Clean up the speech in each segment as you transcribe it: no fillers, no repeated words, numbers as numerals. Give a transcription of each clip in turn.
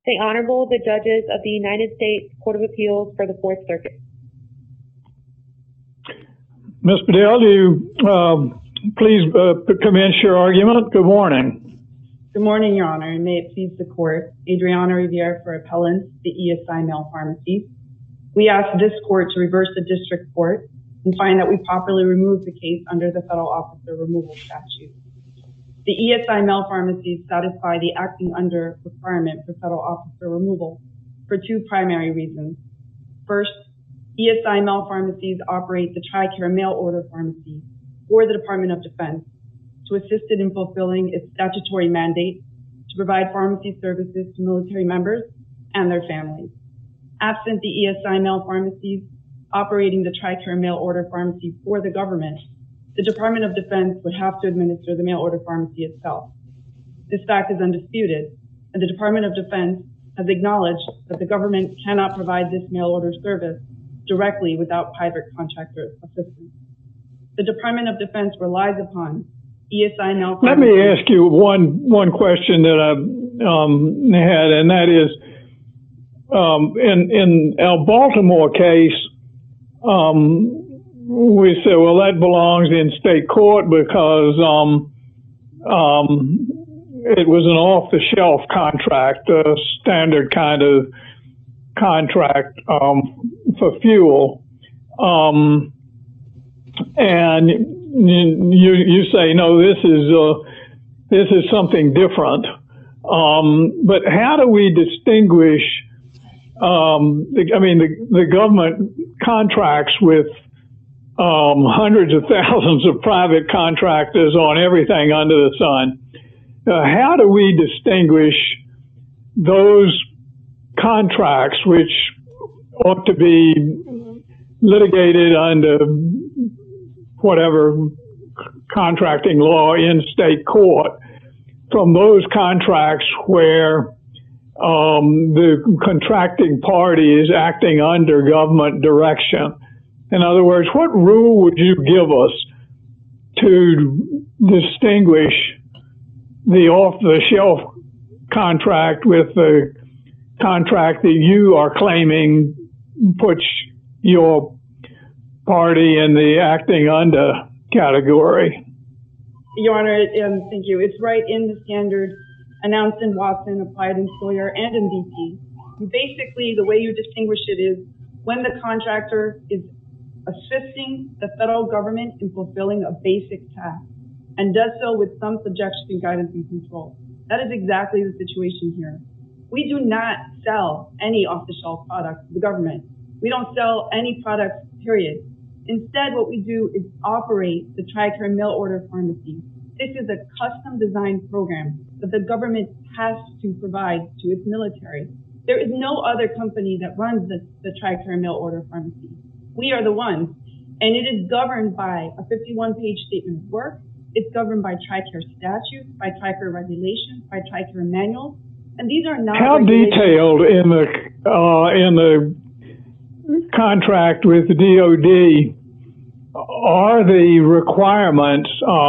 The Honorable, the Judges of the United States Court of Appeals for the Fourth Circuit. Ms. Bedell, do you please commence your argument? Good morning. Good morning, Your Honor, and may it please the Court. Adriana Riviere for Appellants, the ESI Mail Pharmacies. We ask this Court to reverse the District Court and find that we properly removed the case under the Federal Officer Removal Statute. The ESI Mail Pharmacies satisfy the acting under requirement for Federal Officer Removal for two primary reasons. First, ESI Mail Pharmacies operate the TRICARE Mail Order Pharmacy for the Department of Defense to assist it in fulfilling its statutory mandate to provide pharmacy services to military members and their families. Absent the ESI Mail Pharmacies operating the TRICARE Mail Order Pharmacy for the government, the Department of Defense would have to administer the mail order pharmacy itself. This fact is undisputed, and the Department of Defense has acknowledged that the government cannot provide this mail order service directly without private contractor assistance. The Department of Defense relies upon ESI Mail Pharmacies. Let me ask you one question that I had, and that is, in our Baltimore case, we said, well, that belongs in state court because it was an off-the-shelf contract, a standard kind of contract for fuel. And you say, no, this is something different. But how do we distinguish? The government contracts with hundreds of thousands of private contractors on everything under the sun. How do we distinguish those contracts which ought to be litigated under whatever contracting law in state court from those contracts where the contracting party is acting under government direction? In other words, what rule would you give us to distinguish the off-the-shelf contract with the contract that you are claiming puts your party in the acting under category? Your Honor, thank you. It's right in the standard announced in Watson, applied in Sawyer, and in BP. Basically, the way you distinguish it is when the contractor is assisting the federal government in fulfilling a basic task and does so with some subjection, guidance, and control. That is exactly the situation here. We do not sell any off-the-shelf products to the government. We don't sell any products, period. Instead, what we do is operate the TRICARE Mail Order Pharmacy. This is a custom-designed program that the government has to provide to its military. There is no other company that runs the TRICARE Mail Order Pharmacy. We are the ones, and it is governed by a 51-page statement of work. It's governed by TRICARE statutes, by TRICARE regulations, by TRICARE manuals, and these are not. How detailed in the contract with the DoD are the requirements,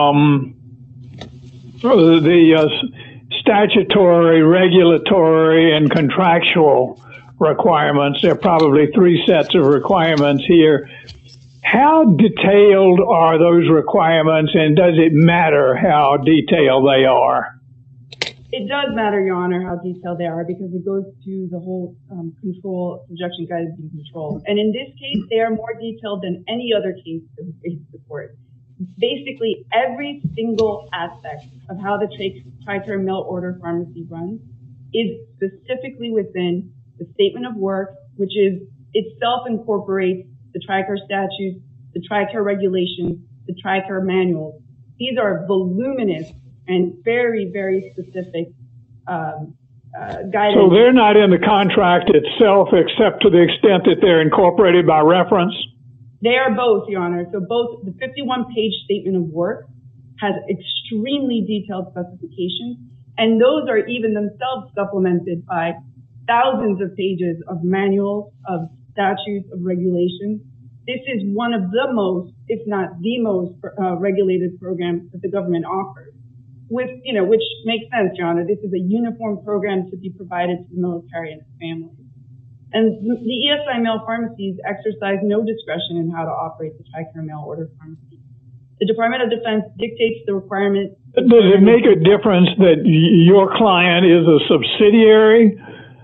the statutory, regulatory, and contractual requirements? There are probably three sets of requirements here. How detailed are those requirements, and does it matter how detailed they are? It does matter, Your Honor, how detailed they are, because it goes to the whole control, subjection, guidance, and control. And in this case, they are more detailed than any other case that we face before. Basically, every single aspect of how the TRICARE Mail Order Pharmacy runs is specifically within the statement of work, which is itself incorporates the TRICARE statutes, the TRICARE regulations, the TRICARE manuals. These are voluminous and very, very specific guidance. So they're not in the contract itself, except to the extent that they're incorporated by reference? They are both, Your Honor. So both the 51-page statement of work has extremely detailed specifications, and those are even themselves supplemented by thousands of pages of manuals, of statutes, of regulations. This is one of the most, if not the most, regulated programs that the government offers. which makes sense, Your Honor. This is a uniform program to be provided to the military and its families. And the ESI mail pharmacies exercise no discretion in how to operate the TRICARE mail order pharmacy. The Department of Defense dictates the requirement. Does it make a difference that your client is a subsidiary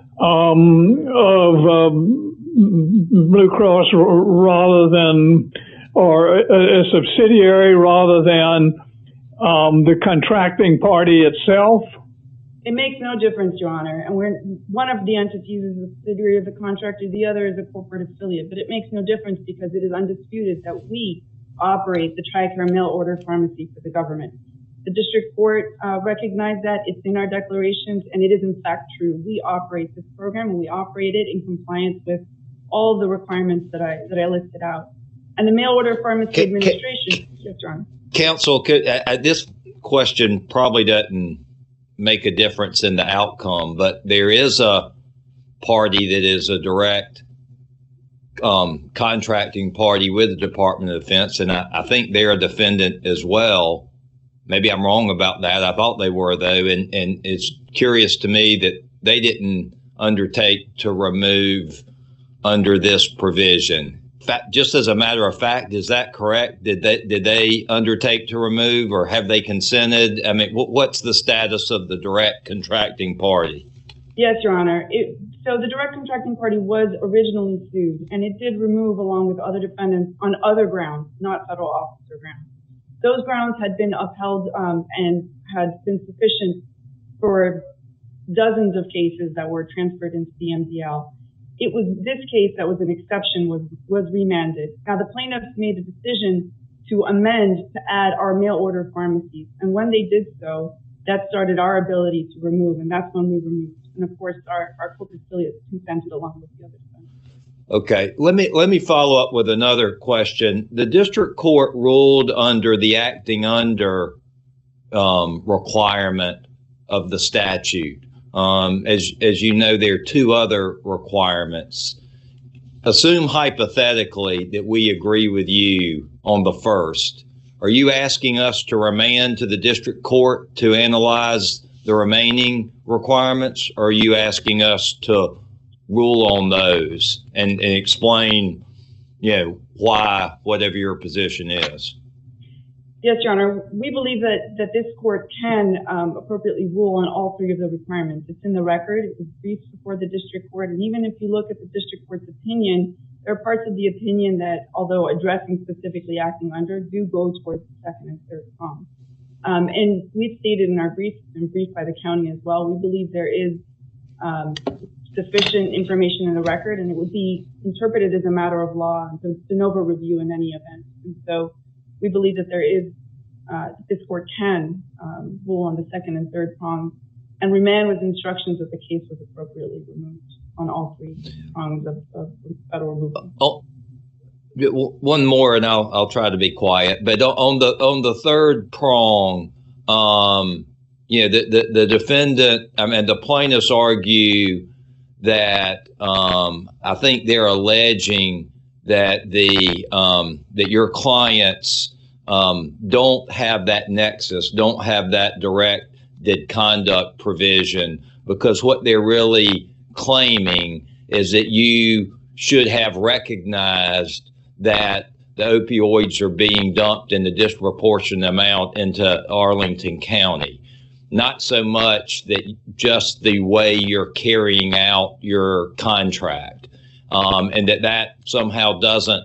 of Blue Cross rather than, or a subsidiary rather than the contracting party itself? It makes no difference, Your Honor. And one of the entities is a subsidiary of the contractor, the other is a corporate affiliate. But it makes no difference because it is undisputed that we operate the TRICARE mail order pharmacy for the government. The district court recognized that. It's in our declarations, and it is in fact true. We operate this program, and we operate it in compliance with all the requirements that I listed out. And the mail order pharmacy administration, yes, Your Honor. Counsel, this question probably doesn't make a difference in the outcome, but there is a party that is a direct contracting party with the Department of Defense, and I think they're a defendant as well. Maybe I'm wrong about that. I thought they were, though, and it's curious to me that they didn't undertake to remove under this provision. Just as a matter of fact, is that correct? Did they undertake to remove, or have they consented? I mean, what's the status of the direct contracting party? Yes, Your Honor. So the direct contracting party was originally sued, and it did remove along with other defendants on other grounds, not federal officer grounds. Those grounds had been upheld and had been sufficient for dozens of cases that were transferred into the MDL. It was this case that was an exception, was remanded. Now, the plaintiffs made the decision to amend to add our mail order pharmacies. And when they did so, that started our ability to remove, and that's when we removed. And of course, our corporate affiliates consented along with the other defendants. Okay, let me follow up with another question. The district court ruled under the acting under requirement of the statute. As you know, there are two other requirements. Assume hypothetically that we agree with you on the first. Are you asking us to remand to the district court to analyze the remaining requirements, or are you asking us to rule on those and explain, why, whatever your position is? Yes, Your Honor. We believe that this court can appropriately rule on all three of the requirements. It's in the record. It was briefed before the district court. And even if you look at the district court's opinion, there are parts of the opinion that, although addressing specifically acting under, do go towards the second and third prong. And we've stated in our brief, and briefed by the county as well, we believe there is sufficient information in the record, and it would be interpreted as a matter of law, and so de novo review in any event. And so we believe that there is, this court can rule on the second and third prongs, and remand with instructions that the case was appropriately removed on all three prongs of federal removal. One more, and I'll try to be quiet. But on the third prong, the defendant, the plaintiffs argue that I think they're alleging that that your clients don't have that nexus, don't have that directed conduct provision, because what they're really claiming is that you should have recognized that the opioids are being dumped in a disproportionate amount into Arlington County. Not so much that just the way you're carrying out your contract, and that somehow doesn't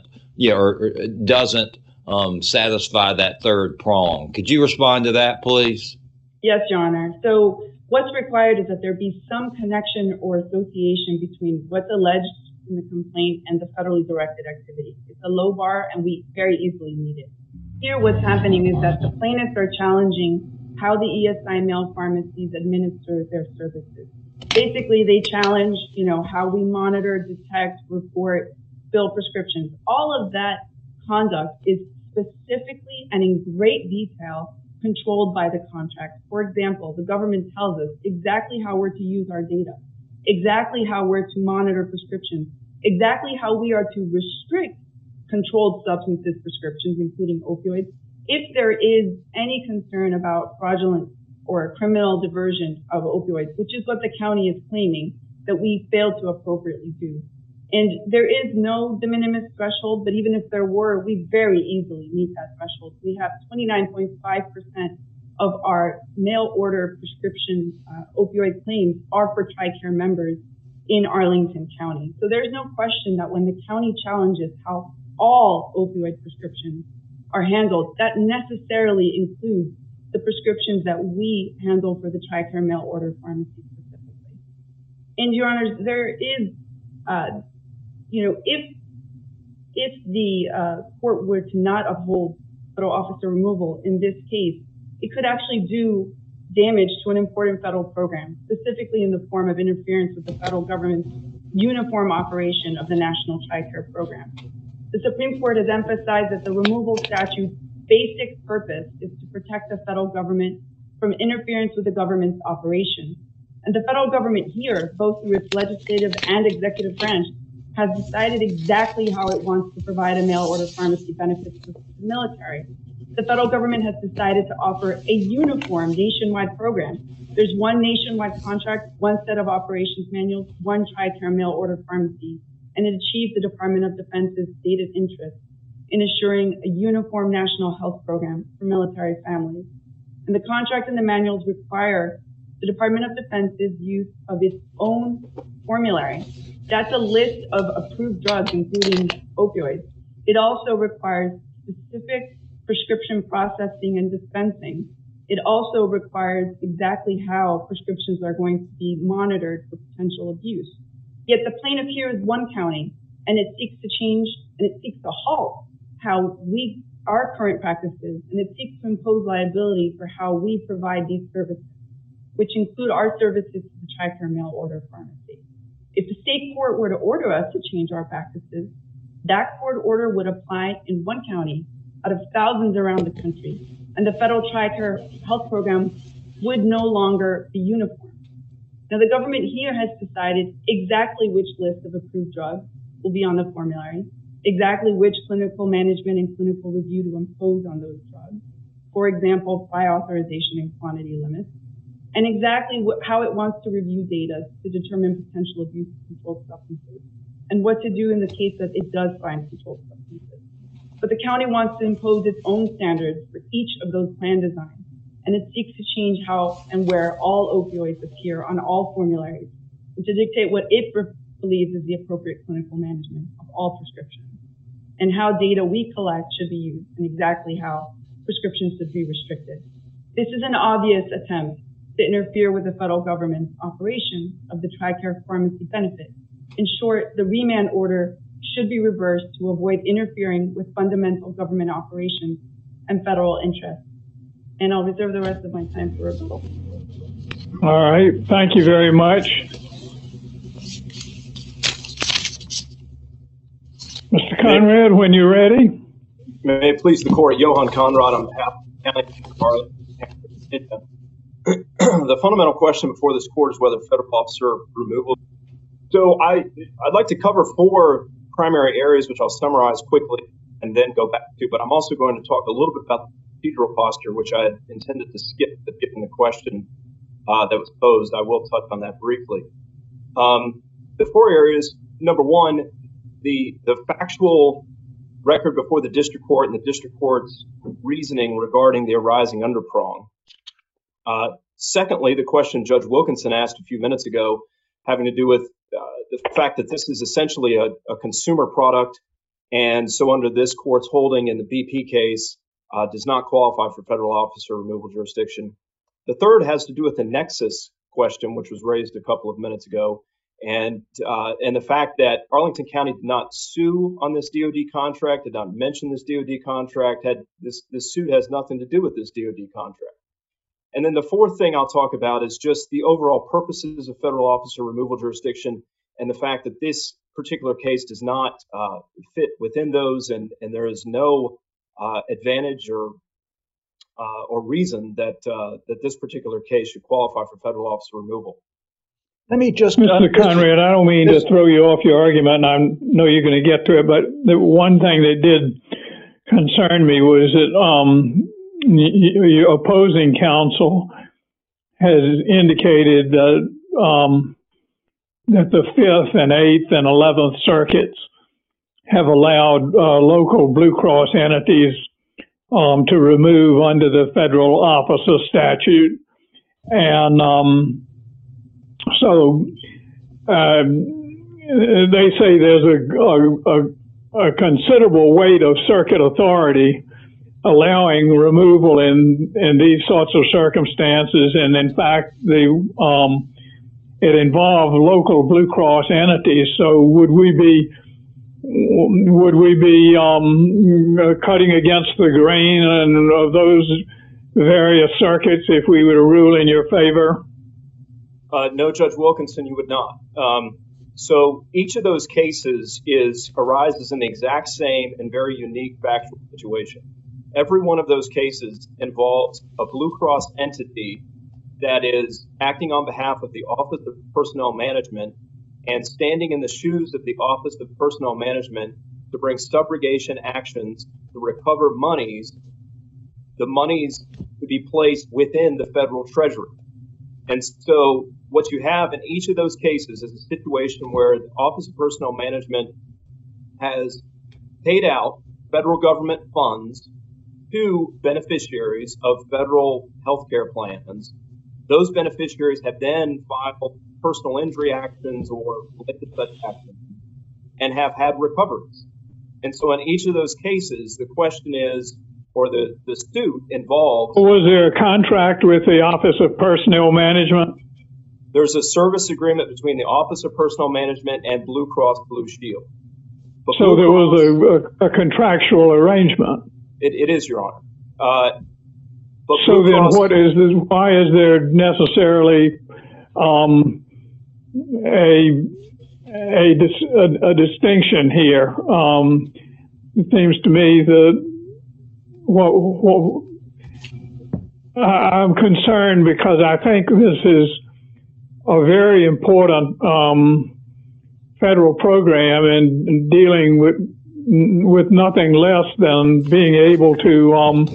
satisfy that third prong. Could you respond to that, please? Yes, Your Honor. So what's required is that there be some connection or association between what's alleged in the complaint and the federally directed activity. It's a low bar, and we very easily meet it. Here, what's happening is that the plaintiffs are challenging how the ESI mail pharmacies administer their services. Basically, they challenge, how we monitor, detect, report, fill prescriptions. All of that conduct is specifically and in great detail controlled by the contract. For example, the government tells us exactly how we're to use our data, exactly how we're to monitor prescriptions, exactly how we are to restrict controlled substances prescriptions, including opioids, if there is any concern about fraudulent or criminal diversion of opioids, which is what the county is claiming that we failed to appropriately do. And there is no de minimis threshold, but even if there were, we very easily meet that threshold. We have 29.5% of our mail order prescription opioid claims are for TRICARE members in Arlington County. So there's no question that when the county challenges how all opioid prescriptions are handled, that necessarily includes the prescriptions that we handle for the TRICARE mail order pharmacy specifically. And Your Honors, there is, if the court were to not uphold federal officer removal in this case, it could actually do damage to an important federal program, specifically in the form of interference with the federal government's uniform operation of the National TRICARE program. The Supreme Court has emphasized that the removal statute's basic purpose is to protect the federal government from interference with the government's operation. And the federal government here, both through its legislative and executive branch, has decided exactly how it wants to provide a mail order pharmacy benefit to the military. The federal government has decided to offer a uniform nationwide program. There's one nationwide contract, one set of operations manuals, one TRICARE mail order pharmacy, and it achieved the Department of Defense's stated interest in assuring a uniform national health program for military families. And the contract and the manuals require the Department of Defense's use of its own formulary. That's a list of approved drugs, including opioids. It also requires specific prescription processing and dispensing. It also requires exactly how prescriptions are going to be monitored for potential abuse. Yet the plaintiff here is one county, and it seeks to change, and it seeks to halt our current practices, and it seeks to impose liability for how we provide these services, which include our services to the TRICARE mail order pharmacy. If the state court were to order us to change our practices, that court order would apply in one county out of thousands around the country, and the federal TRICARE health program would no longer be uniform. Now, the government here has decided exactly which list of approved drugs will be on the formulary, exactly which clinical management and clinical review to impose on those drugs, for example, prior authorization and quantity limits, and exactly how it wants to review data to determine potential abuse of controlled substances, and what to do in the case that it does find controlled substances. But the county wants to impose its own standards for each of those plan designs, and it seeks to change how and where all opioids appear on all formularies, and to dictate what it believes is the appropriate clinical management of all prescriptions, and how data we collect should be used, and exactly how prescriptions should be restricted. This is an obvious attempt to interfere with the federal government's operation of the TRICARE pharmacy benefit. In short, the remand order should be reversed to avoid interfering with fundamental government operations and federal interests. And I'll reserve the rest of my time for rebuttal. All right. Thank you very much. Mr. Conrad, when you're ready. May it please the court, Johan Conrad on behalf of the county of Arlington. The fundamental question before this court is whether federal officer removal. So I'd like to cover four primary areas, which I'll summarize quickly and then go back to, but I'm also going to talk a little bit about the procedural posture, which I had intended to skip, but given the question that was posed, I will touch on that briefly. The four areas, number one, the factual record before the district court and the district court's reasoning regarding the arising under prong. Secondly, the question Judge Wilkinson asked a few minutes ago having to do with the fact that this is essentially a consumer product, and so under this court's holding in the BP case does not qualify for federal officer removal jurisdiction. The third has to do with the nexus question, which was raised a couple of minutes ago, and the fact that Arlington County did not sue on this DOD contract, did not mention this DOD contract, this suit has nothing to do with this DOD contract. And then the fourth thing I'll talk about is just the overall purposes of federal officer removal jurisdiction and the fact that this particular case does not fit within those, and there is no advantage or reason that this particular case should qualify for federal officer removal. Let me just, Mr. Conrad, I don't mean to throw you off your argument, and I know you're going to get to it, but the one thing that did concern me was that your opposing counsel has indicated that that the Fifth and Eighth and 11th Circuits have allowed local Blue Cross entities to remove under the federal officer statute, and so they say there's a considerable weight of circuit authority allowing removal in these sorts of circumstances, and in fact, it involved local Blue Cross entities. So would we be cutting against the grain and of those various circuits if we were to rule in your favor? No, Judge Wilkinson, you would not. So each of those cases arises in the exact same and very unique factual situation. Every one of those cases involves a Blue Cross entity that is acting on behalf of the Office of Personnel Management and standing in the shoes of the Office of Personnel Management to bring subrogation actions to recover monies, the monies to be placed within the federal treasury. And so what you have in each of those cases is a situation where the Office of Personnel Management has paid out federal government funds to beneficiaries of federal health care plans. Those beneficiaries have then filed personal injury actions or related such actions and have had recoveries. And so in each of those cases, the question is, or the suit involves... Was there a contract with the Office of Personnel Management? There's a service agreement between the Office of Personnel Management and Blue Cross Blue Shield. But so there was a contractual arrangement? It is, Your Honor. But so then what is this? Why is there necessarily a distinction here? It seems to me that I'm concerned because I think this is a very important federal program in dealing with nothing less than being able to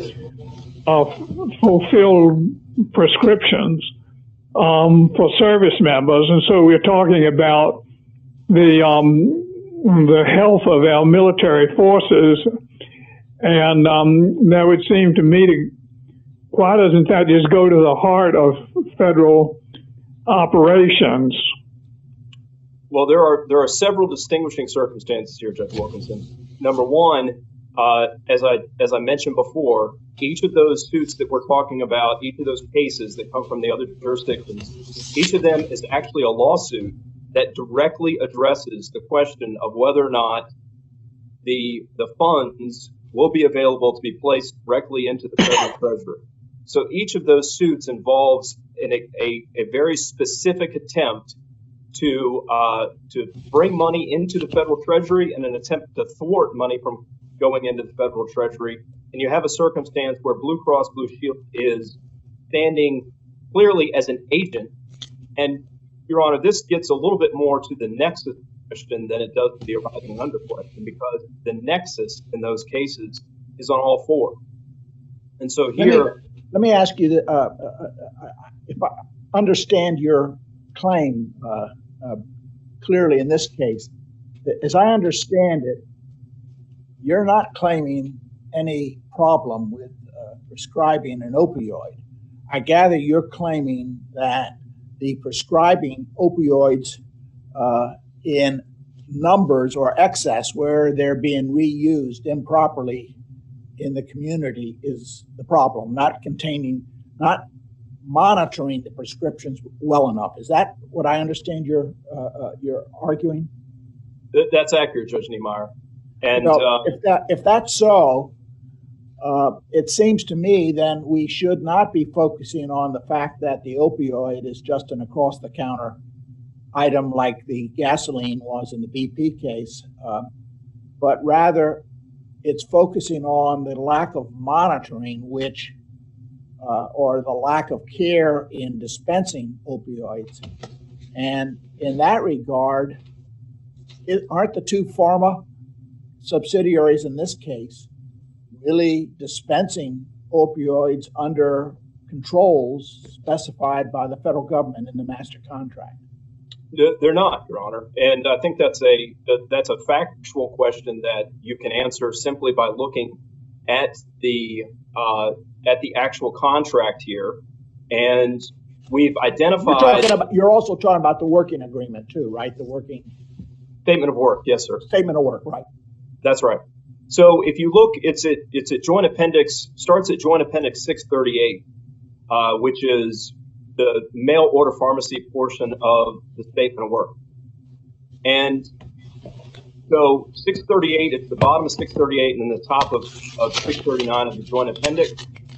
fulfill prescriptions for service members, and so we're talking about the health of our military forces, and that would seem to me to why doesn't that just go to the heart of federal operations? Well, there are several distinguishing circumstances here, Judge Wilkinson. Number one, as I mentioned before, each of those suits that we're talking about, each of those cases that come from the other jurisdictions, each of them is actually a lawsuit that directly addresses the question of whether or not the funds will be available to be placed directly into the federal treasury. So each of those suits involves a very specific attempt to bring money into the federal treasury and an attempt to thwart money from going into the federal treasury. And you have a circumstance where Blue Cross Blue Shield is standing clearly as an agent. And, Your Honor, this gets a little bit more to the nexus question than it does to the arising under question, because the nexus in those cases is on all four. And so here... Let me ask you, if I understand your claim clearly in this case, as I understand it, you're not claiming any problem with prescribing an opioid. I gather you're claiming that the prescribing opioids in numbers or excess where they're being reused improperly in the community is the problem, not monitoring the prescriptions well enough. Is that what I understand you're arguing? That's accurate, Judge Niemeyer. And if that's so, it seems to me then we should not be focusing on the fact that the opioid is just an across-the-counter item like the gasoline was in the BP case, but rather it's focusing on the lack of monitoring, or the lack of care in dispensing opioids. And in that regard, aren't the two pharma subsidiaries in this case really dispensing opioids under controls specified by the federal government in the master contract? They're not, Your Honor, and I think that's a factual question that you can answer simply by looking at the actual contract here, and we've identified. You're also talking about the working agreement too, right? The working statement of work, yes, sir. Statement of work, right? That's right. So if you look, it's at Joint Appendix, starts at Joint Appendix 638, which is the mail order pharmacy portion of the statement of work. And so 638, it's the bottom of 638 and then the top of 639 of the Joint Appendix.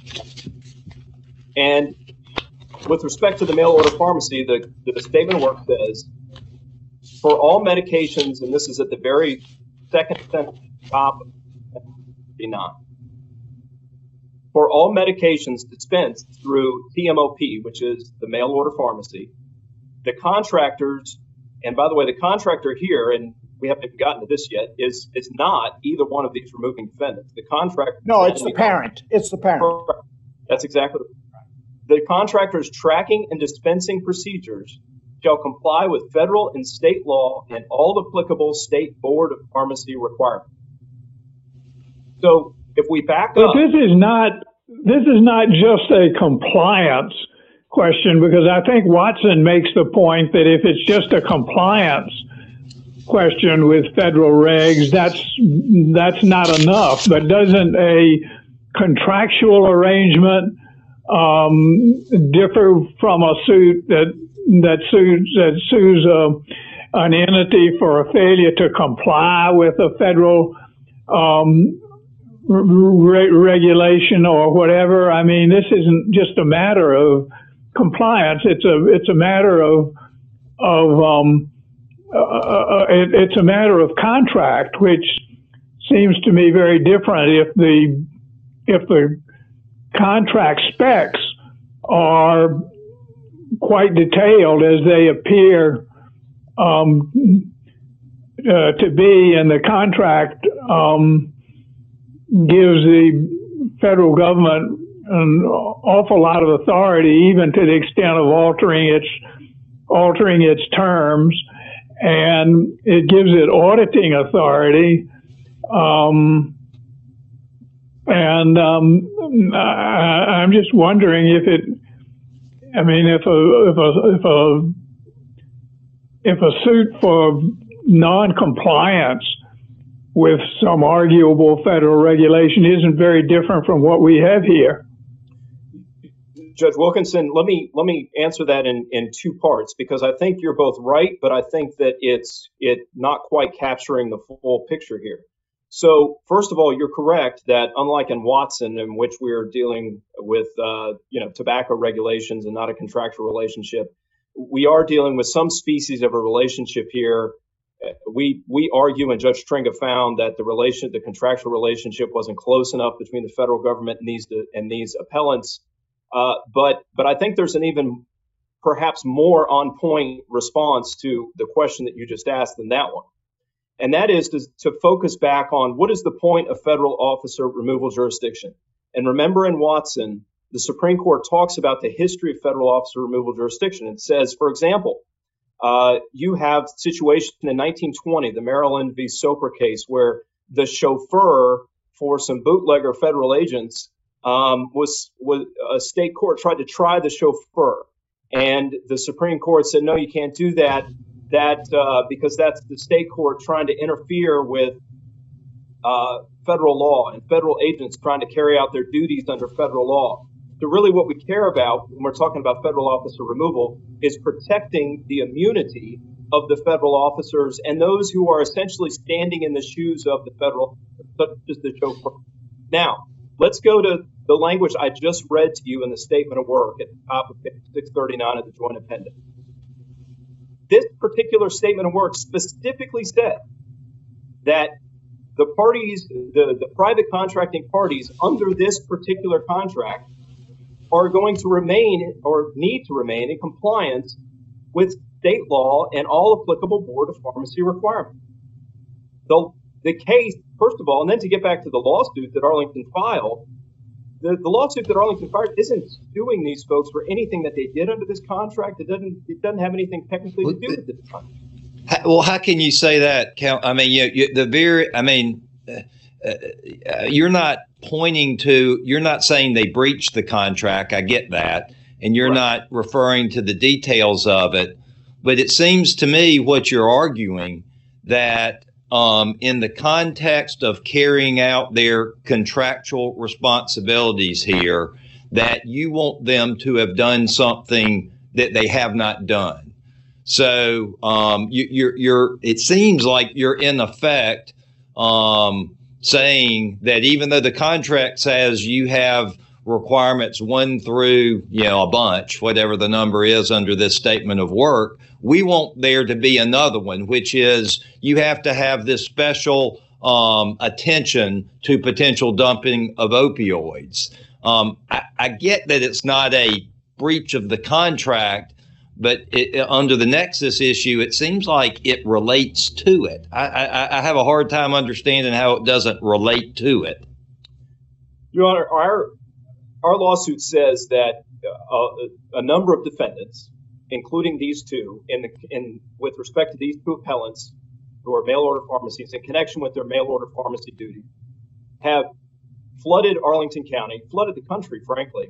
And with respect to the mail order pharmacy, the statement of work says, for all medications, and this is at the very second sentence, top of 39. For all medications dispensed through TMOP, which is the mail order pharmacy, the contractors, and by the way, the contractor here, and we haven't even gotten to this yet, is not either one of these removing defendants. The contractor. No, it's the parent. It's the parent. That's exactly right. The contractor's tracking and dispensing procedures shall comply with federal and state law and all applicable state board of pharmacy requirements. So if we back up, but this is not just a compliance question, because I think Watson makes the point that if it's just a compliance question with federal regs, that's not enough. But doesn't a contractual arrangement differ from a suit that sues an entity for a failure to comply with a federal regulation or whatever? I mean, this isn't just a matter of compliance. It's a matter of it's a matter of contract, which seems to me very different. If the contract specs are quite detailed as they appear to be, and the contract gives the federal government an awful lot of authority, even to the extent of altering its terms, and it gives it auditing authority. I'm just wondering if a suit for non-compliance with some arguable federal regulation isn't very different from what we have here. Judge Wilkinson, let me answer that in two parts, because I think you're both right, but I think that it's not quite capturing the full picture here. So first of all, you're correct that unlike in Watson, in which we're dealing with tobacco regulations and not a contractual relationship, we are dealing with some species of a relationship here. We argue, and Judge Stringa found that the contractual relationship wasn't close enough between the federal government and these appellants. But I think there's an even perhaps more on point response to the question that you just asked than that one. And that is to focus back on what is the point of federal officer removal jurisdiction. And remember, in Watson, the Supreme Court talks about the history of federal officer removal jurisdiction. It says, for example, you have a situation in 1920, the Maryland v. Soper case, where the chauffeur for some bootlegger federal agents was a state court tried to try the chauffeur, and the Supreme Court said, no, you can't do that. Because that's the state court trying to interfere with federal law and federal agents trying to carry out their duties under federal law. So really what we care about when we're talking about federal officer removal is protecting the immunity of the federal officers and those who are essentially standing in the shoes of the federal, such as the chauffeur. Now, let's go to the language I just read to you in the statement of work at the top of page 639 of the Joint Appendix. This particular statement of work specifically said that the parties, the private contracting parties under this particular contract are going to remain or need to remain in compliance with state law and all applicable Board of Pharmacy requirements. So the case, first of all, and then to get back to the lawsuit that Arlington filed, the lawsuit that Arlington fired isn't suing these folks for anything that they did under this contract. It doesn't have anything technically to do with this contract. Well, how can you say that? I mean, you're not pointing to, you're not saying they breached the contract. I get that. And you're not referring to the details of it. But it seems to me what you're arguing that in the context of carrying out their contractual responsibilities here, that you want them to have done something that they have not done. So it seems like you're in effect saying that even though the contract says you have requirements 1 through, a bunch, whatever the number is under this statement of work, we want there to be another one, which is you have to have this special attention to potential dumping of opioids. I get that it's not a breach of the contract, but under the nexus issue, it seems like it relates to it. I have a hard time understanding how it doesn't relate to it. Your Honor, our lawsuit says that a number of defendants, including these two, with respect to these two appellants who are mail order pharmacies in connection with their mail order pharmacy duty, have flooded Arlington County, flooded the country, frankly.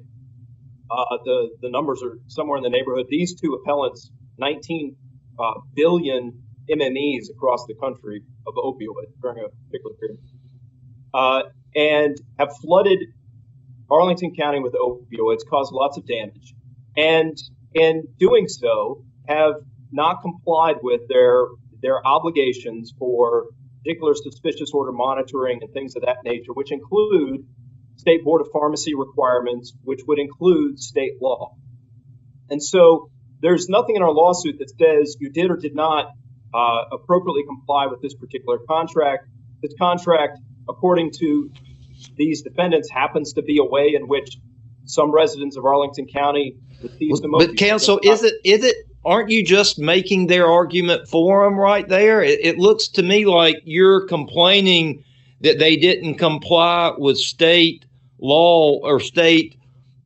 The numbers are somewhere in the neighborhood. These two appellants, 19 billion MMEs across the country of opioids during a particular period, and have flooded Arlington County with opioids, caused lots of damage, and in doing so have not complied with their obligations for particular suspicious order monitoring and things of that nature, which include State Board of Pharmacy requirements, which would include state law. And so there's nothing in our lawsuit that says you did or did not appropriately comply with this particular contract. This contract, according to these defendants, happens to be a way in which some residents of Arlington County receive the most. But counsel, aren't you just making their argument for them right there? It looks to me like you're complaining that they didn't comply with state law or state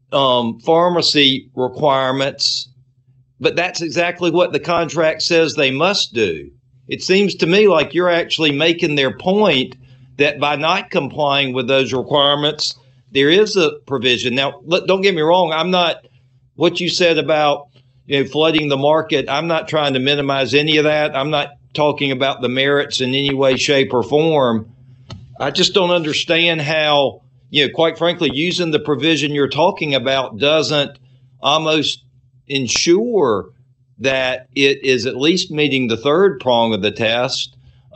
pharmacy requirements, but that's exactly what the contract says they must do. It seems to me like you're actually making their point that by not complying with those requirements, there is a provision. Now, don't get me wrong. I'm not, what you said about flooding the market, I'm not trying to minimize any of that. I'm not talking about the merits in any way, shape, or form. I just don't understand how, quite frankly, using the provision you're talking about doesn't almost ensure that it is at least meeting the third prong of the test.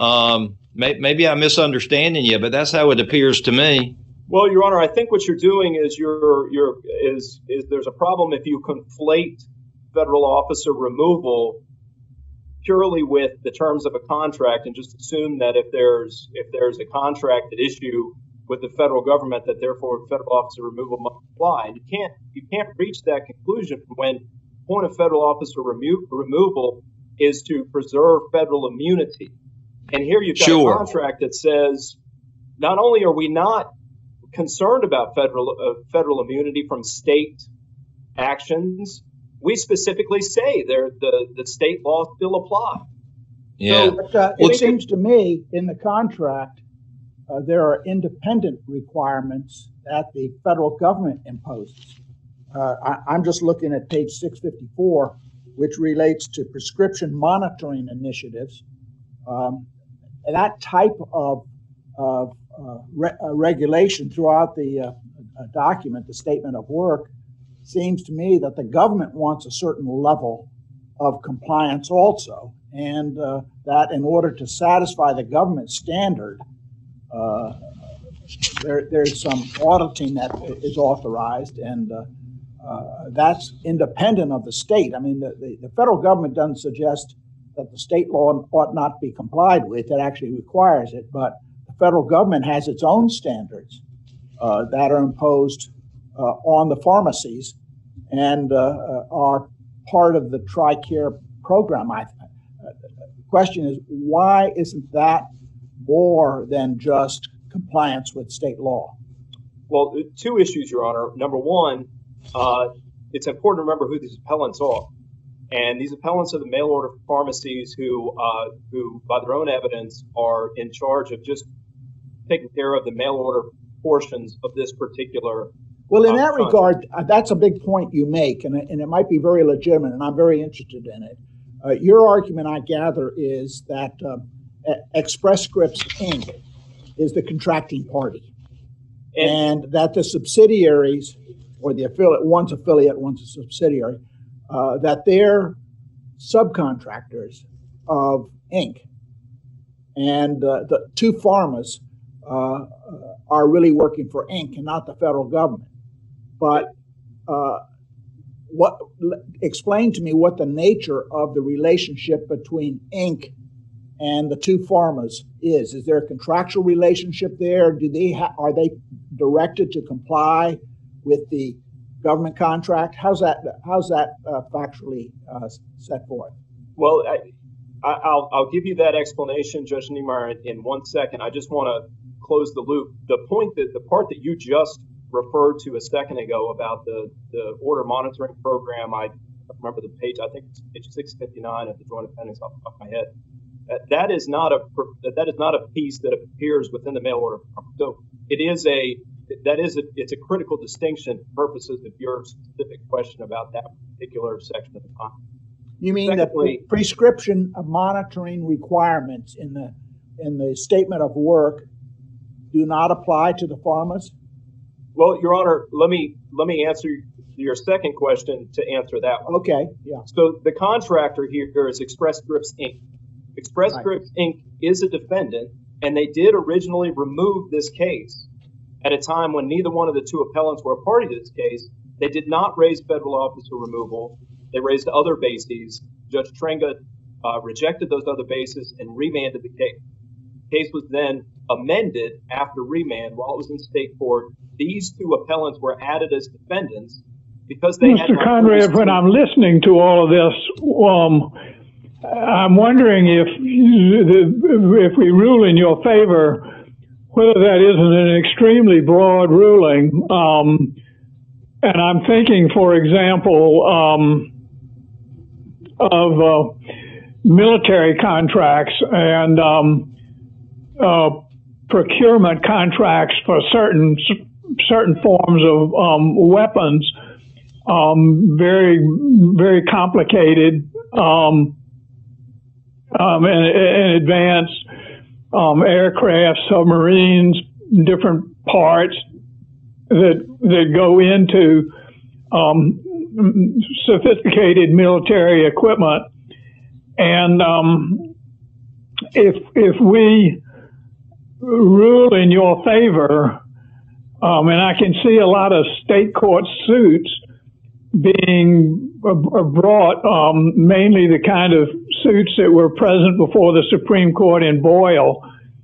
Maybe I'm misunderstanding you, but that's how it appears to me. Well, Your Honor, I think what you're doing is there's a problem if you conflate federal officer removal purely with the terms of a contract and just assume that if there's a contract at issue with the federal government, that therefore federal officer removal must apply. You can't reach that conclusion when the point of federal officer removal is to preserve federal immunity. And here you've got a contract that says not only are we not concerned about federal immunity from state actions, we specifically say the state laws still apply. Yeah. So, it seems to me in the contract there are independent requirements that the federal government imposes. I'm just looking at page 654, which relates to prescription monitoring initiatives. That type of regulation throughout the document, the statement of work, seems to me that the government wants a certain level of compliance also, and that in order to satisfy the government standard, there's some auditing that is authorized, and that's independent of the state. I mean, the federal government doesn't suggest that the state law ought not be complied with. It actually requires it, but the federal government has its own standards that are imposed on the pharmacies and are part of the TRICARE program. The question is, why isn't that more than just compliance with state law? Well, two issues, Your Honor. Number one, it's important to remember who these appellants are. And these appellants are the mail order pharmacies who, by their own evidence, are in charge of just taking care of the mail order portions of this particular. Well, in that regard, that's a big point you make, and it might be very legitimate, and I'm very interested in it. Your argument, I gather, is that Express Scripts, Inc. is the contracting party, and that the subsidiaries, or the affiliate, one's a subsidiary, that they're subcontractors of Inc. And the two pharmas are really working for Inc. and not the federal government. But explain to me what the nature of the relationship between Inc. and the two pharmas is. Is there a contractual relationship there? Are they directed to comply with the government contract? How's that factually set forth? Well, I'll give you that explanation, Judge Niemeyer, in 1 second. I just want to close the loop. The part that you just referred to a second ago about the order monitoring program, I remember the page. I think it's page 659 of the Joint Appendix off the top of my head. That is not a piece that appears within the mail order. So it's a critical distinction for purposes of your specific question about that particular section of the contract. You mean that the prescription of monitoring requirements in the statement of work do not apply to the pharmas? Well, Your Honor, let me answer your second question to answer that one. Okay, yeah. So the contractor here is Express Scripts, Inc. Express Scripts, Inc. is a defendant, and they did originally remove this case at a time when neither one of the two appellants were a party to this case. They did not raise federal officer removal. They raised other bases. Judge Trenga rejected those other bases and remanded the case. The case was then amended after remand while it was in state court. These two appellants were added as defendants because they had... Mr. Conrad, when I'm listening to all of this, I'm wondering if we rule in your favor, whether that isn't an extremely broad ruling. And I'm thinking, for example, of military contracts and procurement contracts for certain forms of weapons, very, very complicated and advanced aircraft, submarines, different parts that go into sophisticated military equipment. And if we rule in your favor, and I can see a lot of state court suits being brought, mainly the kind of suits that were present before the Supreme Court in Boyle,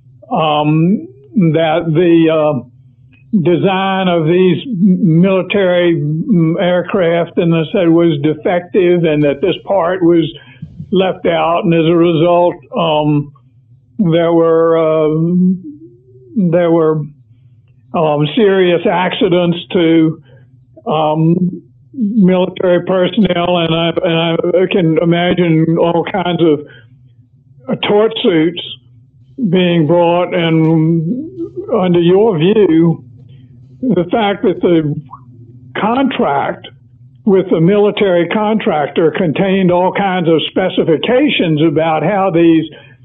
that the design of these military aircraft, and they said, was defective, and that this part was left out, and as a result, there were serious accidents to military personnel, and I can imagine all kinds of tort suits being brought. And under your view, the fact that the contract with the military contractor contained all kinds of specifications about how these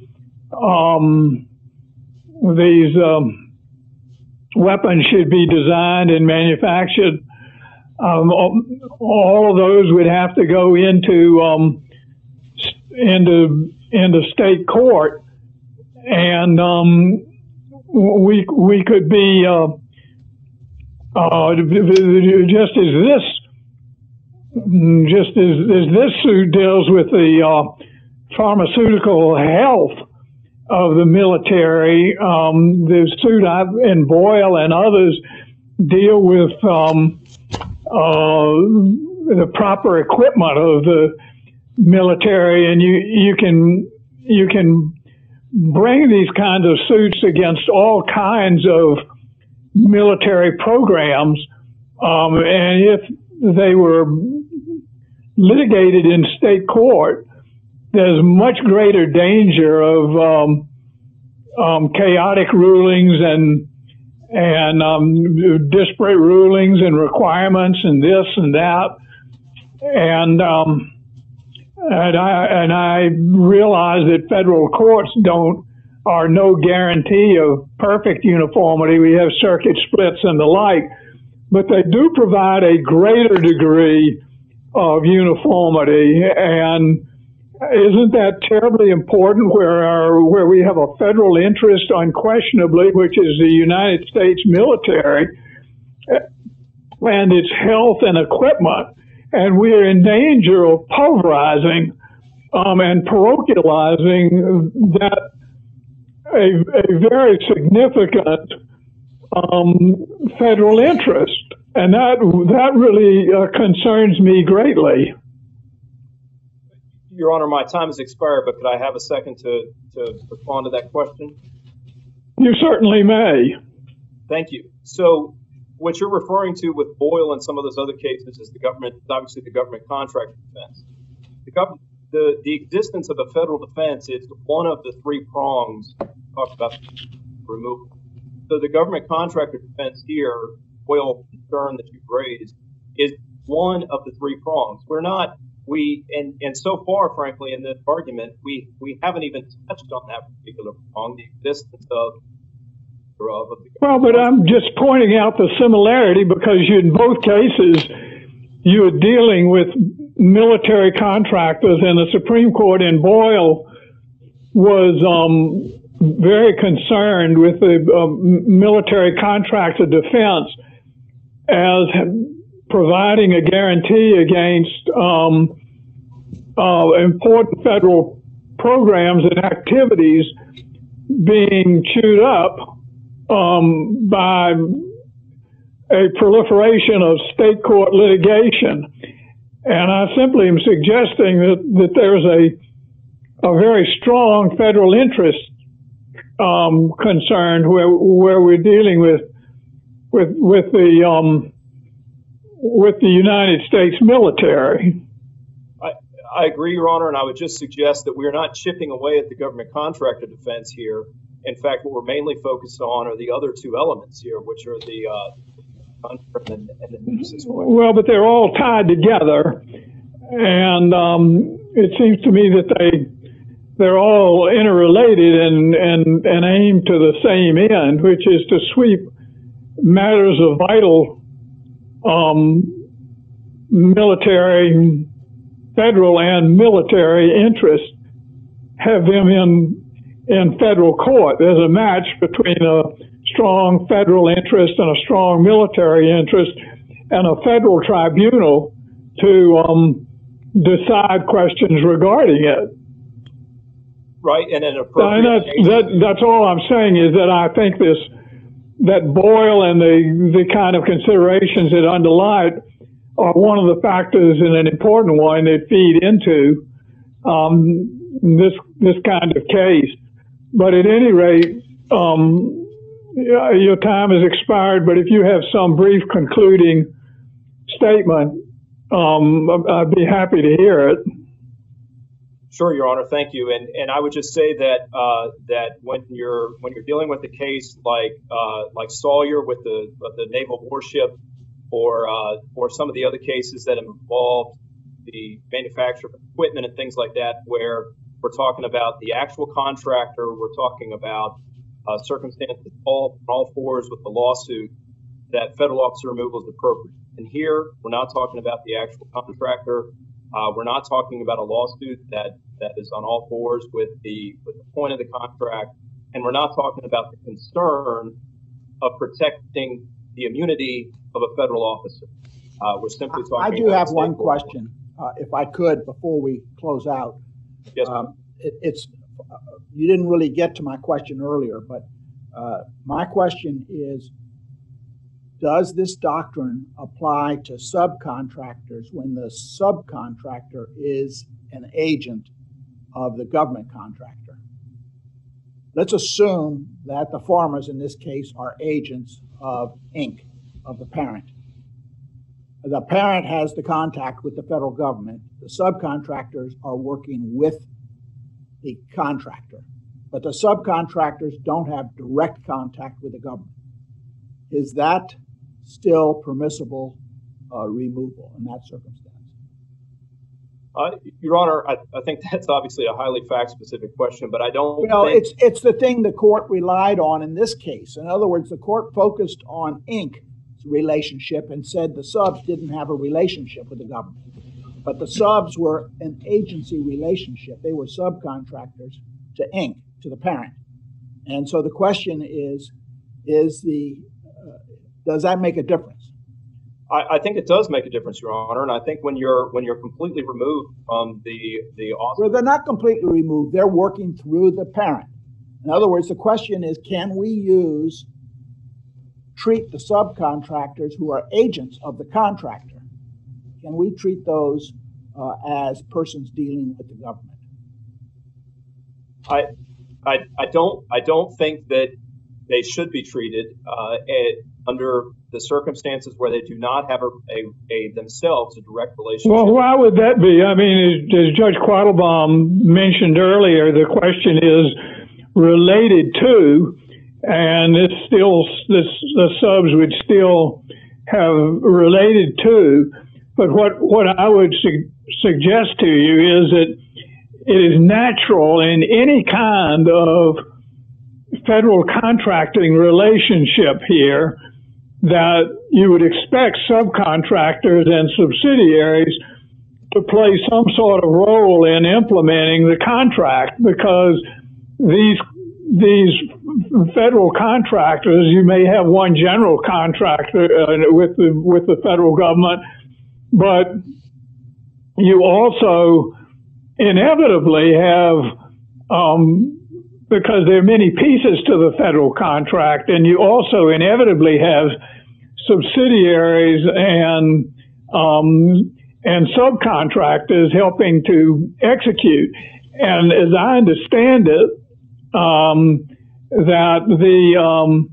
weapons should be designed and manufactured, all of those would have to go into state court, and we could be just as this suit deals with the pharmaceutical health of the military, the suit in Boyle and others deal with the proper equipment of the military, and you can bring these kinds of suits against all kinds of military programs, and if they were litigated in state court, there's much greater danger of chaotic rulings and disparate rulings and requirements and this and that, and I realize that federal courts are no guarantee of perfect uniformity. We have circuit splits and the like, but they do provide a greater degree of uniformity. And isn't that terribly important where we have a federal interest unquestionably, which is the United States military and its health and equipment, and we are in danger of pulverizing and parochializing that a very significant federal interest, and that really concerns me greatly. Your Honor, my time has expired, but could I have a second to respond to that question? You certainly may. Thank you. So what you're referring to with Boyle and some of those other cases is obviously the government contract defense. The existence of a federal defense is one of the three prongs talked about removal. So the government contractor defense here, Boyle concern that you've raised, is one of the three prongs. And so far, frankly, in this argument, we haven't even touched on that particular prong, the existence of the well, but I'm just pointing out the similarity because in both cases, you're dealing with military contractors, and the Supreme Court in Boyle was very concerned with the military contractor defense as providing a guarantee against important federal programs and activities being chewed up by a proliferation of state court litigation. And I simply am suggesting that there's a very strong federal interest concerned where we're dealing with the United States military. I agree, Your Honor, and I would just suggest that we're not chipping away at the government contractor defense here. In fact, what we're mainly focused on are the other two elements here, which are the contract and the nuisance. Well, but they're all tied together, and it seems to me that they're all interrelated and aim to the same end, which is to sweep matters of vital military, federal and military interest, have them in federal court. There's a match between a strong federal interest and a strong military interest, and a federal tribunal to decide questions regarding it. Right, and an appropriate. That's all I'm saying is that I think that Boyle and the kind of considerations that underlie it are one of the factors, and an important one, that feed into this kind of case. But at any rate, your time has expired, but if you have some brief concluding statement, I'd be happy to hear it. Sure, Your Honor. Thank you. And I would just say that that when you're dealing with a case like Sawyer with the naval warship, or some of the other cases that have involved the manufacture of equipment and things like that, where we're talking about the actual contractor, we're talking about circumstances all fours with the lawsuit, that federal officer removal is appropriate. And here, we're not talking about the actual contractor. We're not talking about a lawsuit that is on all fours with the point of the contract, and we're not talking about the concern of protecting the immunity of a federal officer. We're simply talking. I do have one question, if I could, before we close out. Yes. You didn't really get to my question earlier, but my question is: does this doctrine apply to subcontractors when the subcontractor is an agent of the government contractor? Let's assume that the farmers in this case are agents of Inc., of the parent. The parent has the contact with the federal government. The subcontractors are working with the contractor, but the subcontractors don't have direct contact with the government. Is that still permissible removal in that circumstance? Your Honor, I think that's obviously a highly fact-specific question, but I don't. It's the thing the court relied on in this case. In other words, the court focused on Inc.'s relationship and said the subs didn't have a relationship with the government, but the subs were an agency relationship. They were subcontractors to Inc., to the parent. And so the question is does that make a difference? I think it does make a difference, Your Honor, and I think when you're completely removed from the office. Well, they're not completely removed. They're working through the parent. In other words, the question is, can we treat the subcontractors who are agents of the contractor? Can we treat those as persons dealing with the government? I don't think that they should be treated under the circumstances where they do not have themselves a direct relationship. Well, why would that be? I mean, as Judge Quattlebaum mentioned earlier, the question is related to, and the subs would still have related to. But what I would suggest to you is that it is natural in any kind of federal contracting relationship here that you would expect subcontractors and subsidiaries to play some sort of role in implementing the contract, because these federal contractors, you may have one general contractor with the federal government, but you also inevitably have, because there are many pieces to the federal contract, and you also inevitably have subsidiaries and subcontractors helping to execute. And as I understand it, that the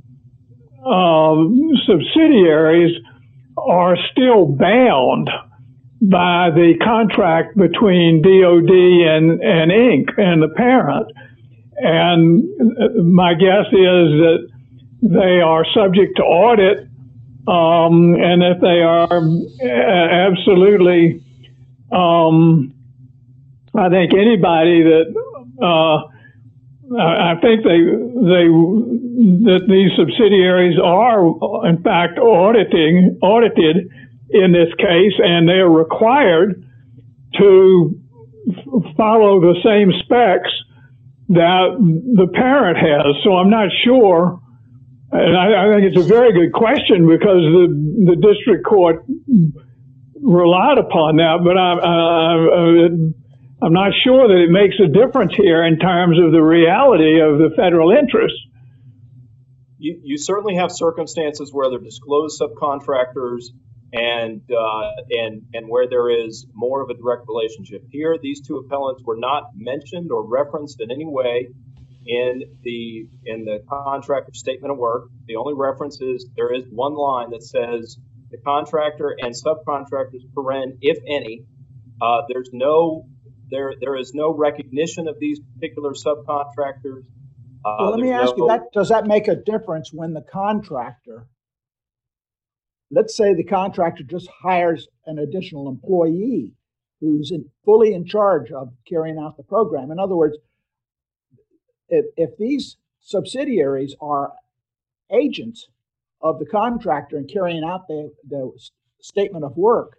subsidiaries are still bound by the contract between DOD and Inc. and the parent. And my guess is that they are subject to audit, and that they are absolutely, I think anybody that, I think that these subsidiaries are in fact audited in this case, and they are required to follow the same specs that the parent has. So I'm not sure, and I think it's a very good question because the district court relied upon that, but I'm not sure that it makes a difference here in terms of the reality of the federal interest. You certainly have circumstances where they're disclosed subcontractors and where there is more of a direct relationship. Here, these two appellants were not mentioned or referenced in any way in the contractor statement of work. The only reference is there is one line that says the contractor and subcontractors, if any. There is no recognition of these particular subcontractors. Well, let me ask you that. Does that make a difference when the contractor, let's say the contractor just hires an additional employee who's fully in charge of carrying out the program? In other words, if these subsidiaries are agents of the contractor and carrying out the statement of work,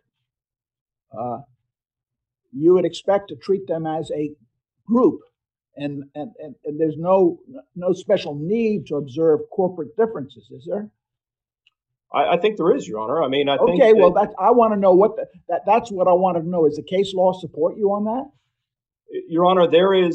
you would expect to treat them as a group, and there's no special need to observe corporate differences, is there? I think there is, Your Honor. I mean, I think. Okay, well, I want to know that's what I want to know. Is the case law support you on that? Your Honor,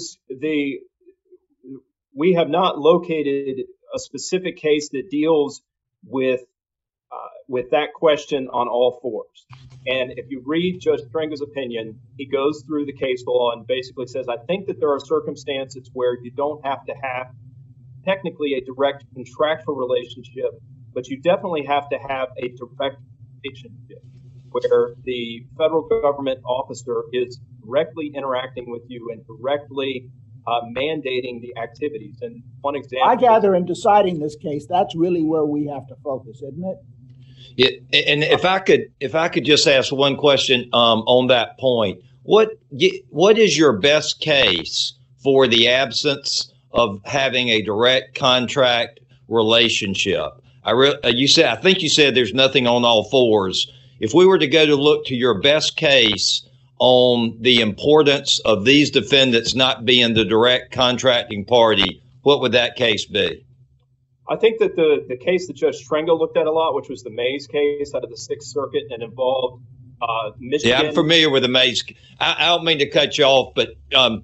we have not located a specific case that deals with that question on all fours. And if you read Judge Stringa's opinion, he goes through the case law and basically says, I think that there are circumstances where you don't have to have technically a direct contractual relationship but you definitely have to have a direct relationship where the federal government officer is directly interacting with you and directly mandating the activities. And one example, I gather in deciding this case, that's really where we have to focus, isn't it? Yeah, and if I could just ask one question on that point, what is your best case for the absence of having a direct contract relationship? I think you said there's nothing on all fours. If we were to go to look to your best case on the importance of these defendants not being the direct contracting party, what would that case be? I think that the case that Judge Strengo looked at a lot, which was the Mays case out of the Sixth Circuit and involved Michigan. Yeah, I'm familiar with the Mays. I don't mean to cut you off, but I'm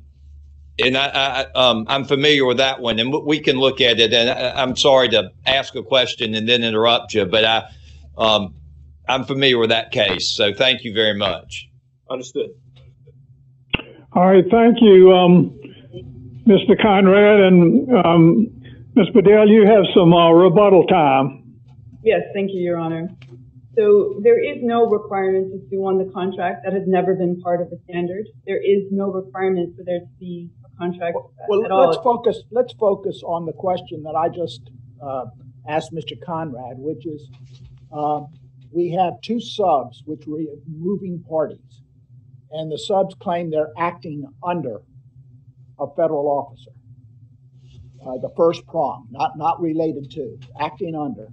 familiar with that one, and we can look at it. And I'm sorry to ask a question and then interrupt you, but I'm familiar with that case. So thank you very much. Understood. All right, thank you, Mr. Conrad. And Ms. Bedell, you have some rebuttal time. Yes, thank you, Your Honor. So there is no requirement to sue on the contract. That has never been part of the standard. There is no requirement for there to be a contract at all. Let's focus on the question that I just asked Mr. Conrad, which is we have two subs which were moving parties, and the subs claim they're acting under a federal officer. The first prong, not related to, acting under.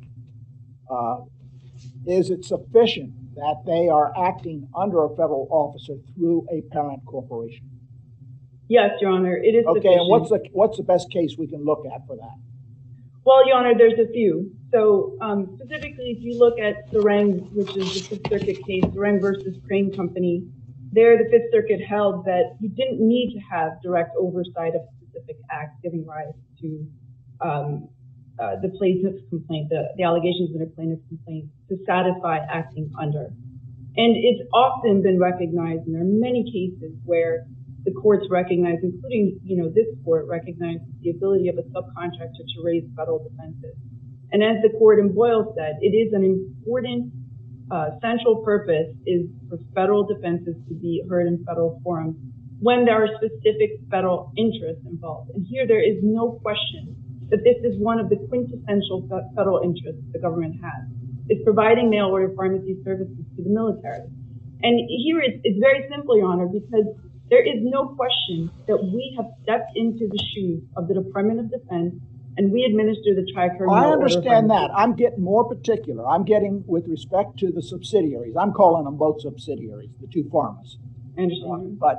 Is it sufficient that they are acting under a federal officer through a parent corporation? Yes, Your Honor, it is okay, sufficient. and what's the best case we can look at for that? Well, Your Honor, there's a few. So specifically, if you look at Sereng, which is the Fifth Circuit case, Sereng versus Crane Company, there the Fifth Circuit held that you didn't need to have direct oversight of specific acts giving rise to the plaintiff's complaint, the allegations in a plaintiff's complaint, to satisfy acting under. And it's often been recognized, and there are many cases where the courts recognize, including, this court recognizes the ability of a subcontractor to raise federal defenses. And as the court in Boyle said, it is an important central purpose is for federal defenses to be heard in federal forums when there are specific federal interests involved. And here there is no question that this is one of the quintessential federal interests the government has. It's providing mail order pharmacy services to the military. And here it's very simple, Your Honor, because there is no question that we have stepped into the shoes of the Department of Defense and we administer the Tri-Care. I understand that. I'm getting more particular. I'm getting with respect to the subsidiaries. I'm calling them both subsidiaries, the two pharmacies. I understand. But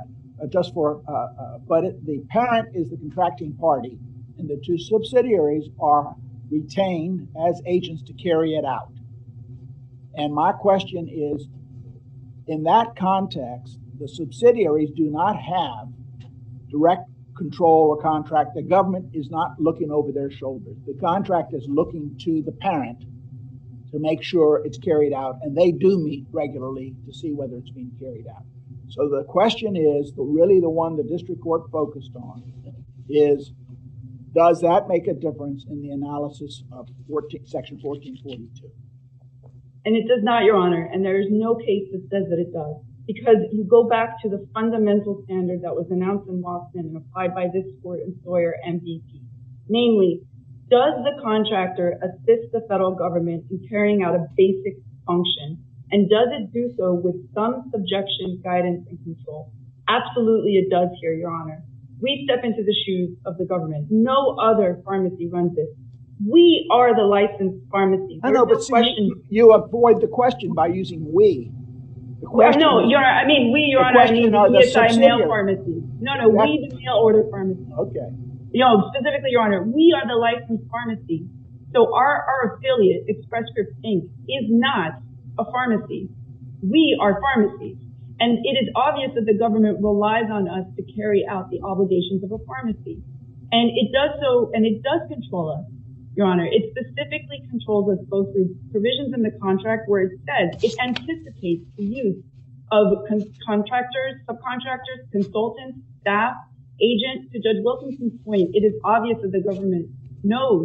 the parent is the contracting party, and the two subsidiaries are retained as agents to carry it out. And my question is, in that context, the subsidiaries do not have direct control or contract. The government is not looking over their shoulders. The contract is looking to the parent to make sure it's carried out, and they do meet regularly to see whether it's being carried out. So the question is, really the one the district court focused on is, does that make a difference in the analysis of Section 1442? And it does not, Your Honor, and there is no case that says that it does. Because you go back to the fundamental standard that was announced in Watson and applied by this court in Sawyer and BP. Namely, does the contractor assist the federal government in carrying out a basic function? And does it do so with some subjection, guidance, and control? Absolutely it does here, Your Honor. We step into the shoes of the government. No other pharmacy runs this. We are the licensed pharmacy. I know, but you avoid the question by using we. No, Your Honor, I mean we, Your Honor, I mean the ESI mail pharmacy. No, we the mail order pharmacy. Okay. Specifically, Your Honor, we are the licensed pharmacy. So our affiliate, Express Scripts Inc., is not a pharmacy. We are pharmacy. And it is obvious that the government relies on us to carry out the obligations of a pharmacy. And it does so, and it does control us, Your Honor. It specifically controls us both through provisions in the contract where it says it anticipates the use of contractors, subcontractors, consultants, staff, agents. To Judge Wilkinson's point, it is obvious that the government knows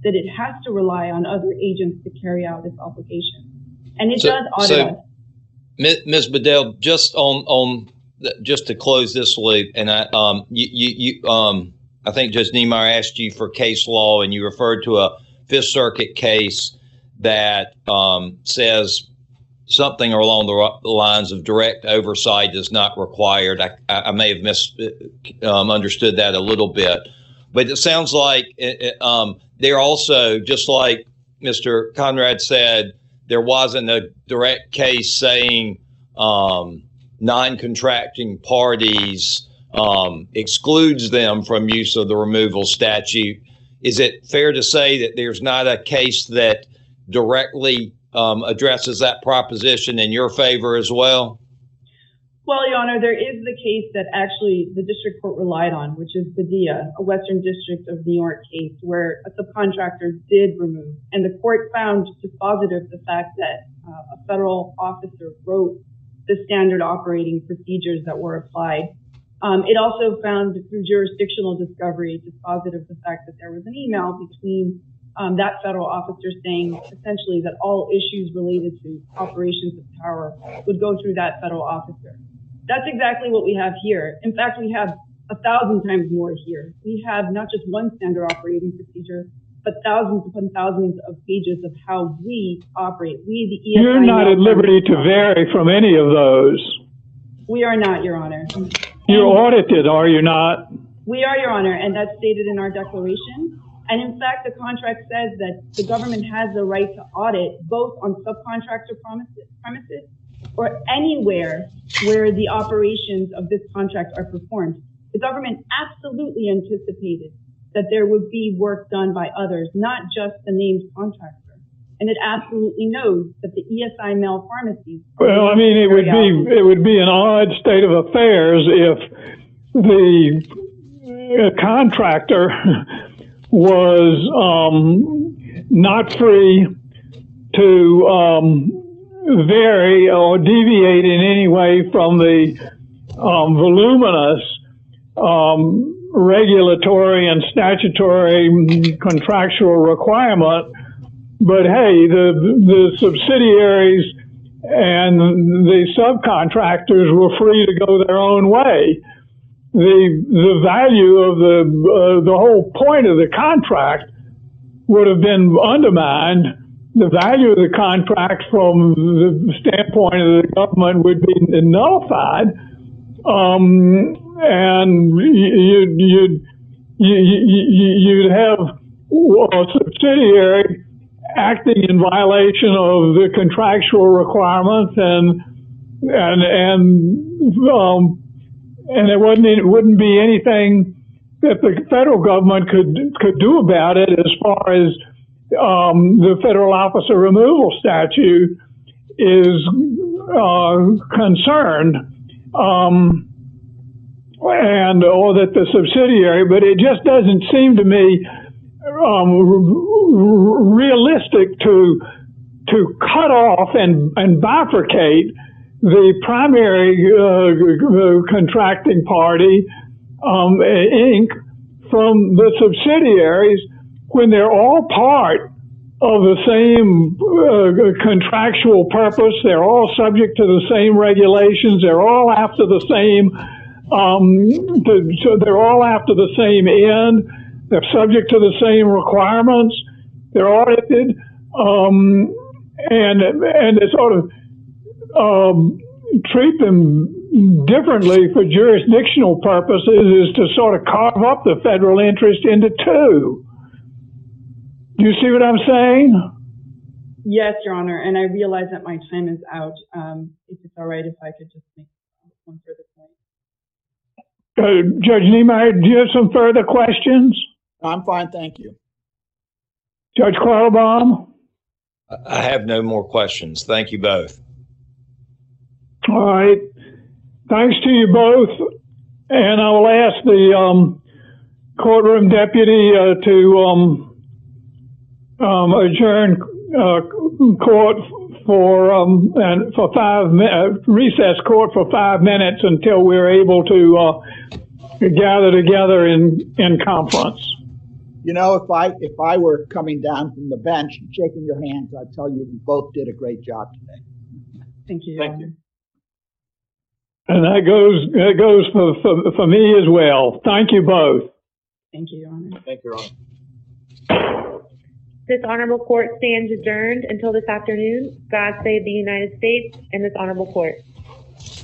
that it has to rely on other agents to carry out its obligation. And it does audit us. Ms. Bedell, just just to close this loop, and I think Judge Niemeyer asked you for case law, and you referred to a Fifth Circuit case that says something along the lines of direct oversight is not required. I may have understood that a little bit, but it sounds like they're also, just like Mr. Conrad said, there wasn't a direct case saying non-contracting parties excludes them from use of the removal statute. Is it fair to say that there's not a case that directly addresses that proposition in your favor as well? Well, Your Honor, there is the case that actually the district court relied on, which is Padilla, a Western District of New York case where a subcontractor did remove. And the court found dispositive the fact that a federal officer wrote the standard operating procedures that were applied. It also found through jurisdictional discovery dispositive the fact that there was an email between that federal officer saying essentially that all issues related to operations of power would go through that federal officer. That's exactly what we have here. In fact, we have 1,000 times more here. We have not just one standard operating procedure, but thousands upon thousands of pages of how we operate. We, the ESI. You're not at liberty to vary from any of those. We are not, Your Honor. You're audited, are you not? We are, Your Honor, and that's stated in our declaration. And in fact, the contract says that the government has the right to audit both on subcontractor premises or anywhere where the operations of this contract are performed. The government absolutely anticipated that there would be work done by others, not just the named contractor. And it absolutely knows that the ESI mail pharmacies. Well, I mean, it would be an odd state of affairs if the contractor was not free to vary or deviate in any way from the voluminous regulatory and statutory contractual requirement. But hey, the subsidiaries and the subcontractors were free to go their own way. The value of the whole point of the contract would have been undermined. The value of the contract from the standpoint of the government would be nullified, and you'd have a subsidiary acting in violation of the contractual requirements, and it wouldn't be anything that the federal government could do about it as far as the federal officer removal statute is concerned, or that the subsidiary, but it just doesn't seem to me realistic to cut off and bifurcate the primary contracting party, Inc., from the subsidiaries when they're all part of the same contractual purpose. They're all subject to the same regulations. They're all after the same. So they're all after the same end. They're subject to the same requirements. They're audited, and they sort of treat them differently for jurisdictional purposes is to sort of carve up the federal interest into two. Do you see what I'm saying? Yes, Your Honor, and I realize that my time is out. If it's all right if I could just make one further point. Judge Niemeyer, do you have some further questions? I'm fine, thank you. Judge Quattlebaum? I have no more questions. Thank you both. All right. Thanks to you both. And I will ask the courtroom deputy to adjourn court for 5 minutes, recess court for 5 minutes until we're able to gather together in conference. You know, if I were coming down from the bench and shaking your hands, I'd tell you we both did a great job today. Thank you, Your Thank Honor. you. And that goes for me as well. Thank you both. Thank you, Your Honor. Thank you, Your Honor. This honorable court stands adjourned until this afternoon. God save the United States and this honorable court.